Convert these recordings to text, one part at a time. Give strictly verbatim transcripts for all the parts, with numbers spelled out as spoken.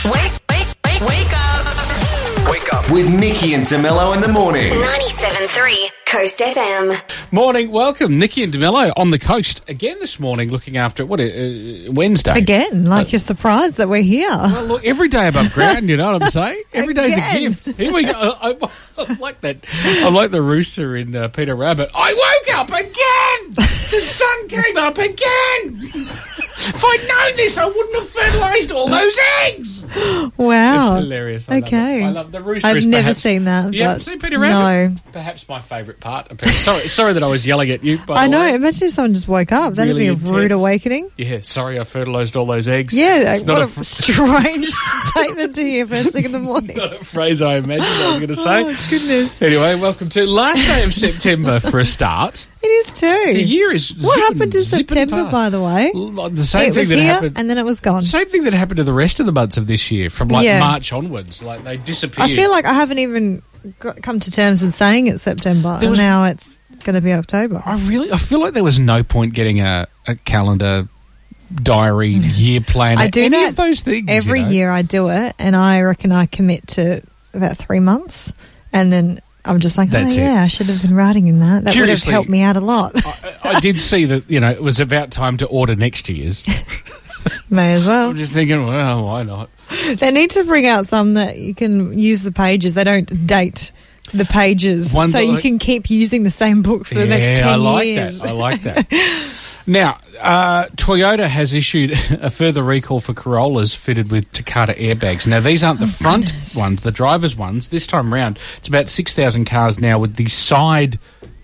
Wake, wake, wake, wake up. Wake up with Nikki and DeMello in the morning. ninety-seven point three Coast F M. Morning, welcome. Nikki and DeMello on the coast again this morning, looking after, what, uh, Wednesday? Again, like uh, you're surprised that we're here. Well, look, every day above ground, you know what I'm saying? Every day's a Again. gift. Here we go. I, I, I'm like that. I'm like the rooster in uh, Peter Rabbit. I woke up again! The sun came up again! If I'd known this, I wouldn't have fertilised all those eggs! Wow. It's hilarious. I okay. love it. I love the rooster. I've is never perhaps, seen that. You haven't but seen Peter Rabbit? No. Perhaps my favourite part. Of Peter. Sorry, sorry that I was yelling at you. By I the know. way. Imagine if someone just woke up. That'd Really be a intense. rude awakening. Yeah, sorry I fertilised all those eggs. Yeah, It's what not a, a, fr- strange statement to hear first thing in the morning. not a phrase I imagined I was going to say. Oh, goodness. Anyway, welcome to last day of September for a start. It is too. The year is What zipping- happened to zipping September, past. by the way? L- The same It thing was that here happened. and then it was gone. Same thing that happened to the rest of the months of this year, from like Yeah. March onwards. Like they disappeared. I feel like I haven't even got, come to terms with saying it's September, There and was- now it's going to be October. I really, I feel like there was no point getting a, a calendar, diary, year planner. I do any that of those things Every you know? year I do it, and I reckon I commit to about three months, and then I'm just like, That's oh it. yeah, I should have been writing in that. That would have Curiously- helped me out a lot. I, I did see that, you know, it was about time to order next year's. May as well. I'm just thinking, well, why not? They need to bring out some that you can use the pages. They don't date the pages, One so that you like- can keep using the same book for the next ten I like years. that. I like that. Now, uh, Toyota has issued a further recall for Corollas fitted with Takata airbags. Now, these aren't the front goodness. ones, the driver's ones. This time round, it's about six thousand cars now with the side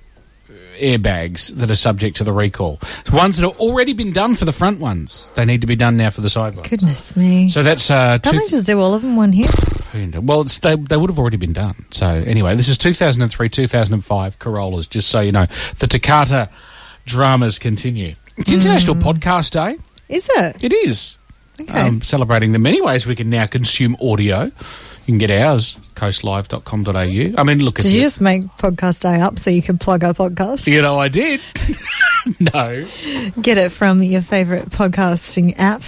airbags that are subject to the recall. Ones that have already been done for the front ones. They need to be done now for the side ones. Goodness me! So that's uh, Can't two. they just do all of them one hit? Well, it's, they they would have already been done. So anyway, this is two thousand three, two thousand five Corollas. Just so you know, the Takata dramas continue. It's International Podcast Day. Is it? It is. Okay. Um, celebrating the many ways we can now consume audio. You can get ours, coast live dot com dot a u. I mean, look at Did you it. just make podcast day up so you can plug our podcast? You know, I did. No. Get it from your favourite podcasting app.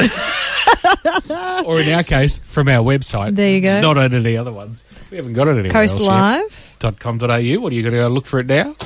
Or in our case, from our website. There you go. It's not on any other ones. We haven't got it anywhere Coast else yet. Live. dot com dot a u. What are you going to go look for it now?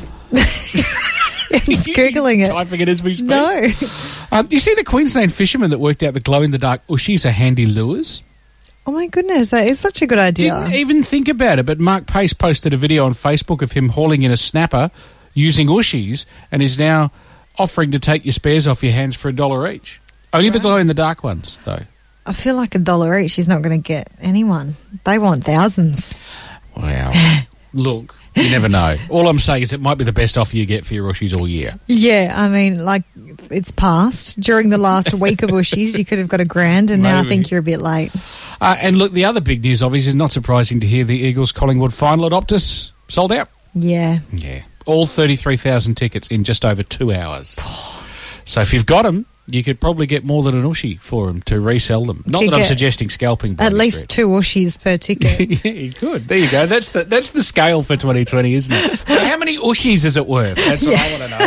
I'm just googling it. Typing it as we speak. No. Um, you see the Queensland fisherman that worked out the glow-in-the-dark ushies are handy lures? Oh my goodness, that is such a good idea. Didn't even think about it, but Mark Pace posted a video on Facebook of him hauling in a snapper using ushies and is now offering to take your spares off your hands for a dollar each. Only the Right. glow-in-the-dark ones, though. I feel like a dollar each is not going to get anyone. They want thousands. Wow. Look, you never know. All I'm saying is it might be the best offer you get for your ushies all year. Yeah, I mean, like, it's past. During the last week of Ushies, you could have got a grand, and now I Maybe. think you're a bit late. Uh, and look, the other big news, obviously, is not surprising to hear the Eagles Collingwood final at Optus sold out. Yeah. Yeah. All thirty-three thousand tickets in just over two hours. So if you've got them, you could probably get more than an ushi for them to resell them. Not Could that I'm get suggesting scalping. by At any least stretch. two Ushies per ticket. Yeah, you could. There you go. That's the that's the scale for twenty twenty, isn't it? But how many ushis is it worth? That's what I want to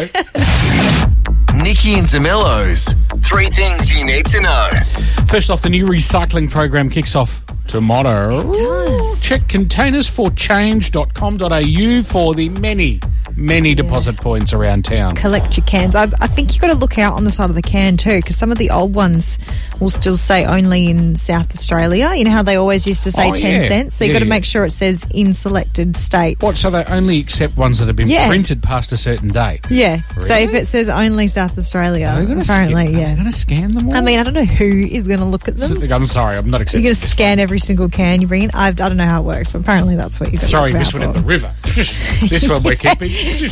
know. Nikki and DeMello's Three Things You Need to Know. First off, the new recycling program kicks off tomorrow. It does. Check containers for change dot com dot a u for the many, many deposit points around town. Collect your cans. I, I think you've got to look out on the side of the can too, because some of the old ones will still say only in South Australia. You know how they always used to say Oh, ten yeah. cents? So you've Yeah, got to yeah. make sure it says in selected states. What, so they only accept ones that have been Yeah. printed past a certain date? Yeah. So if Really? it says only South Australia, Are they gonna apparently, scan, Are yeah. they going to scan them all? I mean, I don't know who is going to look at them. I'm sorry, I'm not You're accepting going to this scan every single can you bring in. I, I don't know how it works, but apparently that's what you're going to Sorry, look this out one in for. the river. This one we're keeping.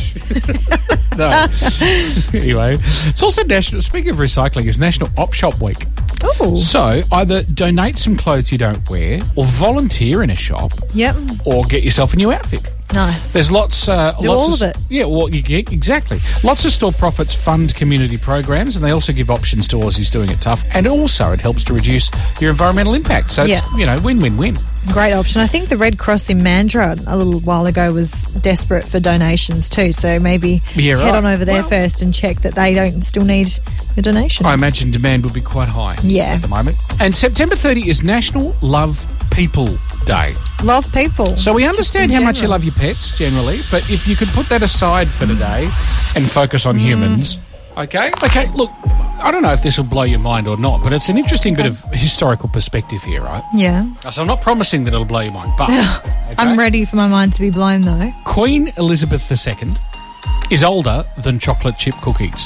No. Anyway, it's also national. Speaking of recycling, it's National Op Shop Week. Oh, So either donate some clothes you don't wear, or volunteer in a shop, yep. or get yourself a new outfit. Nice. There's lots... Uh, Do lots all of it. Yeah, well, you get, exactly. Lots of store profits fund community programs, and they also give options to Aussies doing it tough. And also, it helps to reduce your environmental impact. So, Yeah. it's, you know, win-win-win. Great option. I think the Red Cross in Mandurah a little while ago was desperate for donations too, so maybe Yeah, head right. on over there Well- first and check that they don't still need a donation. I imagine demand would be quite high Yeah. at the moment. And September thirtieth is National Love People Day. Love people. So we understand Just how in much you general. love your pets generally, but if you could put that aside for today and focus on humans, okay? Okay, look, I don't know if this will blow your mind or not, but it's an interesting bit of historical perspective here, right? Yeah. So I'm not promising that it'll blow your mind, but okay? I'm ready for my mind to be blown though. Queen Elizabeth the Second is older than chocolate chip cookies.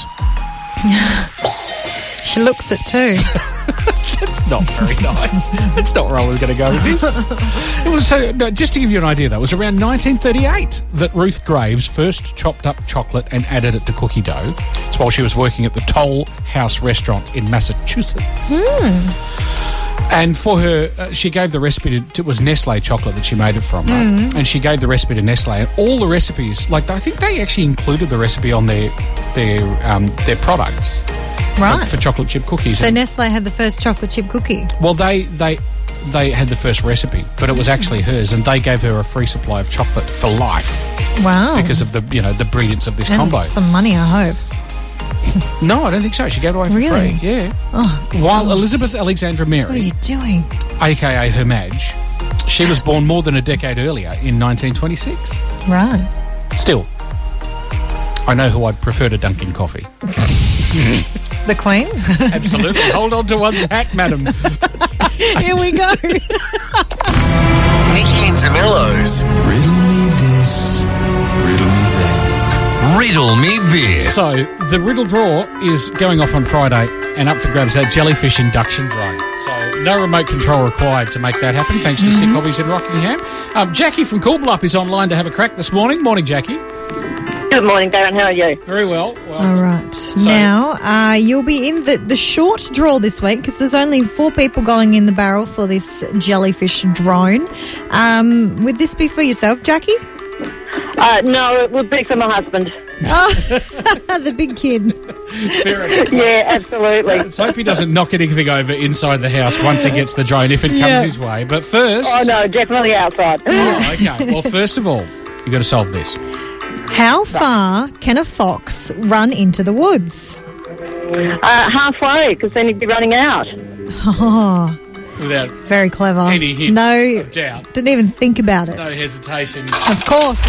She looks it too. That's not very nice. That's not where I was going to go with this. It was so, no, just to give you an idea, though, it was around nineteen thirty-eight that Ruth Graves first chopped up chocolate and added it to cookie dough. It's while she was working at the Toll House restaurant in Massachusetts. And for her, uh, she gave the recipe to, it was Nestle chocolate that she made it from, right? And she gave the recipe to Nestle. And all the recipes, like, I think they actually included the recipe on their their um, their products. Right. For, for chocolate chip cookies. So And- Nestle had the first chocolate chip cookie. well, they they they had the first recipe, but it was actually hers, and they gave her a free supply of chocolate for life Wow. because of the you know the brilliance of this and combo. some money, I hope. No, I don't think so. She gave it away for Really? free. Yeah. Oh, While gosh. Elizabeth Alexandra What are Mary, you doing? aka Her Madge, she was born more than a decade earlier in nineteen twenty-six. Right. Still, I know who I'd prefer to dunk in coffee. The Queen? Absolutely. Hold on to one's hat, madam. Here we go. Nikki and DeMello's Riddle me this, riddle me that. Riddle Me This. So, the riddle draw is going off on Friday, and up for grabs that jellyfish induction drone. So, no remote control required to make that happen, thanks to Sick Hobbies in Rockingham. Um, Jackie from Coolbluff is online to have a crack this morning. Morning, Jackie. Good morning, Darren. How are you? Very well. well All right. now, uh, you'll be in the, the short draw this week because there's only four people going in the barrel for this jellyfish drone. Um, would this be for yourself, Jackie? Uh, no, it would be for my husband. Oh, the big kid. fair enough. Yeah, absolutely. Let's hope he doesn't knock anything over inside the house once he gets the drone, if it comes Yeah. his way. But first... Oh, no, definitely outside. Oh, okay. Well, first of all, you've got to solve this. How far can a fox run into the woods? Uh, halfway, because then he'd be running out. Oh, Without very clever. any hint no, of doubt. didn't even think about it. No hesitation. Of course.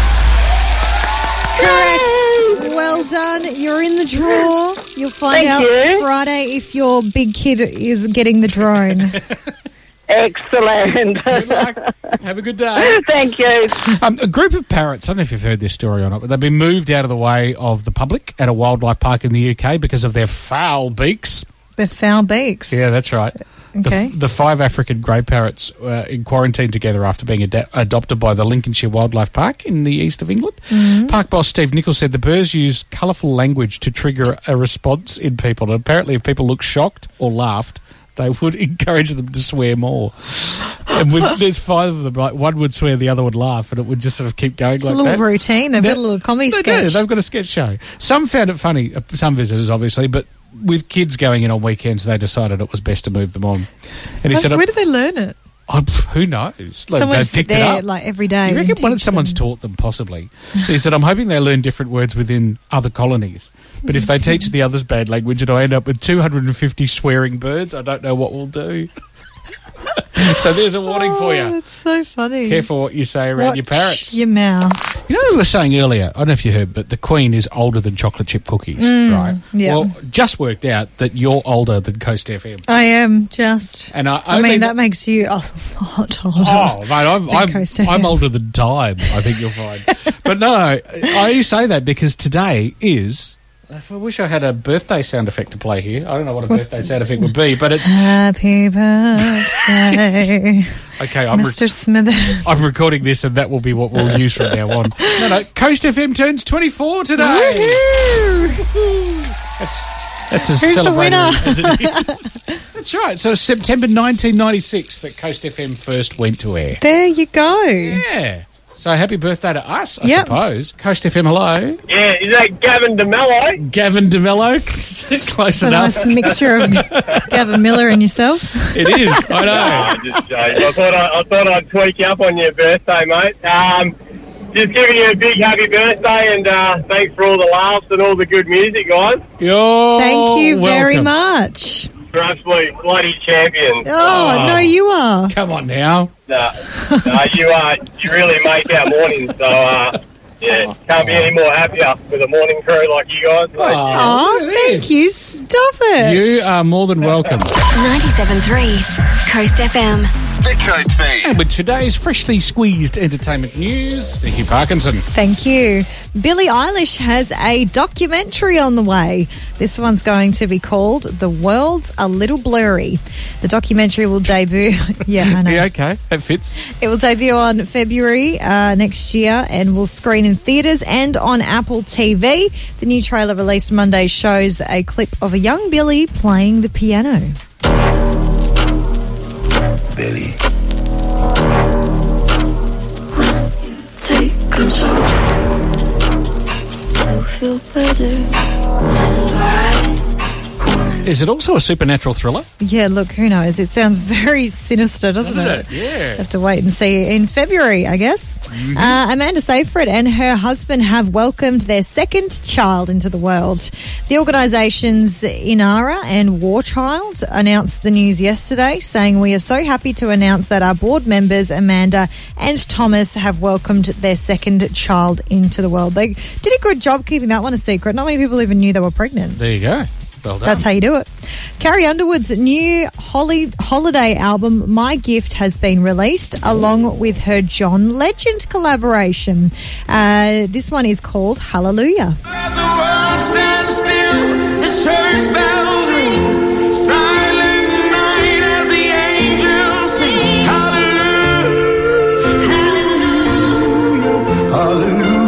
Correct. Well done. You're in the draw. You'll find Thank out you. Friday if your big kid is getting the drone. Excellent. Good luck. Have a good day. Thank you. Um, a group of parrots, I don't know if you've heard this story or not, but they've been moved out of the way of the public at a wildlife park in the U K because of their foul beaks. They're foul beaks. Yeah, that's right. Okay. The, the five African grey parrots were in quarantine together after being ad- adopted by the Lincolnshire Wildlife Park in the east of England. Mm-hmm. Park boss Steve Nichols said the birds use colourful language to trigger a response in people. And apparently if people looked shocked or laughed, they would encourage them to swear more. And with, there's five of them, like one would swear, the other would laugh, and it would just sort of keep going It's like a little that. routine. They've They- got a little comedy They sketch. do. They've got a sketch show. Some found it funny, uh, some visitors obviously, but with kids going in on weekends, they decided it was best to move them on. And he Like, said, where did they learn it? oh, who knows? Like, Someone they just picked it there up. like every day. You reckon and one of teach someone's them. taught them, possibly. So he said, I'm hoping they learn different words within other colonies. But if they teach the others bad language and I end up with two hundred fifty swearing birds, I don't know what we'll do. So there's a warning for Oh, you. that's so funny. Careful what you say around Watch your parrots. your mouth. You know, we were saying earlier, I don't know if you heard, but the Queen is older than chocolate chip cookies, right? yeah. Well, just worked out that you're older than Coast F M. I am just. And I, I only mean, the- that makes you a lot older. Oh, mate, I'm, than I'm, Coast F M. I'm older than time, I think you'll find. But no, I only say that because today is... I wish I had a birthday sound effect to play here. I don't know what a birthday sound effect would be, but it's... Happy birthday, Okay, I'm, re- Mister Smithers. I'm recording this and that will be what we'll use from now on. No, no, Coast F M turns twenty-four today. Woohoo! That's, that's as Who's the celebratory winner? as it is. That's right. So September nineteen ninety-six that Coast F M first went to air. There you go. Yeah. So happy birthday to us, I Yep. suppose. Coast F M, hello. Yeah, is that Gavin DeMello? Gavin DeMello. Close A enough. nice mixture of Gavin Miller and yourself. It is, I know. I'm just joking. I thought, I, I thought I'd tweak you up on your birthday, mate. Um, just giving you a big happy birthday and uh, thanks for all the laughs and all the good music, guys. You're Thank you very welcome. much. You're absolute bloody champions. Oh, Oh. no, you are. Come on now. No, no, you uh, you really make our mornings. So uh, yeah, can't be any more happier with a morning crew like you guys. Mate. Oh, look at thank this. you. Stop it. You are more than welcome. ninety-seven point three Coast F M. The Coast Feed. And with today's freshly squeezed entertainment news, Nikki Parkinson. Thank you. Billie Eilish has a documentary on the way. This one's going to be called The World's a Little Blurry. The documentary will debut. Yeah, I know. Yeah, okay, that fits. It will debut on February uh, next year and will screen in theatres and on Apple T V. The new trailer released Monday shows a clip of a young Billie playing the piano. Billy. Take control. You'll feel better. And I Is it also a supernatural thriller? Yeah, look, who knows? It sounds very sinister, doesn't, Doesn't it? Yeah. Have to wait and see in February, I guess. Mm-hmm. Uh, Amanda Seyfried and her husband have welcomed their second child into the world. The organisations Inara and War Child announced the news yesterday, saying, "We are so happy to announce that our board members, Amanda and Thomas, have welcomed their second child into the world." They did a good job keeping that one a secret. Not many people even knew they were pregnant. There you go. Well done. That's how you do it. Carrie Underwood's new holly, holiday album, My Gift, has been released along with her John Legend collaboration. Uh, this one is called Hallelujah. Let the world stand still, the church bells ring, silent night as the angels sing. Hallelujah, hallelujah, hallelujah.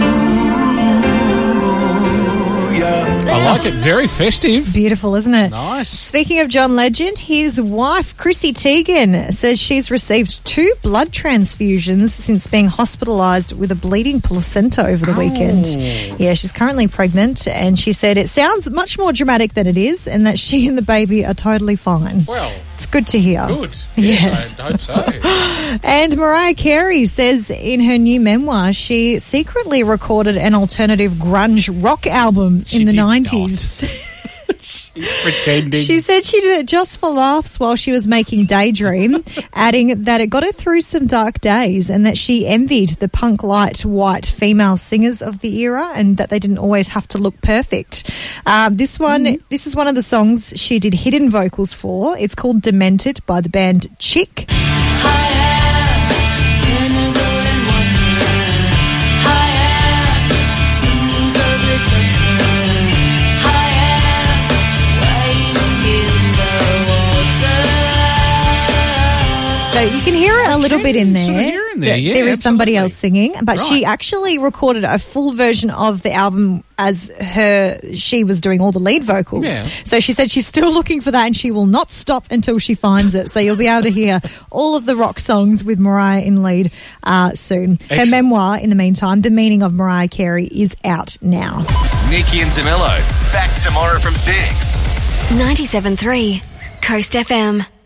I like it. Very festive. Beautiful, isn't it? Nice. Speaking of John Legend, his wife, Chrissy Teigen, says she's received two blood transfusions since being hospitalised with a bleeding placenta over the weekend. Yeah, she's currently pregnant, and she said it sounds much more dramatic than it is, and that she and the baby are totally fine. Well, It's good to hear. good. Yes. I hope so. And Mariah Carey says in her new memoir she secretly recorded an alternative grunge rock album She in the did nineties. She's pretending. She said she did it just for laughs while she was making Daydream, adding that it got her through some dark days and that she envied the punk light white female singers of the era and that they didn't always have to look perfect. Uh, this one, Mm-hmm. this is one of the songs she did hidden vocals for. It's called Demented by the band Chick. So you can hear it a little bit in there. sort of hear in there, yeah, there is somebody absolutely. else singing, but she Right. actually recorded a full version of the album as her. She was doing all the lead vocals. Yeah. So she said she's still looking for that, and she will not stop until she finds it. So you'll be able to hear all of the rock songs with Mariah in lead uh, soon. Her Excellent. memoir, in the meantime, The Meaning of Mariah Carey, is out now. Nikki and DeMello. Back tomorrow from six. ninety-seven point three Coast F M.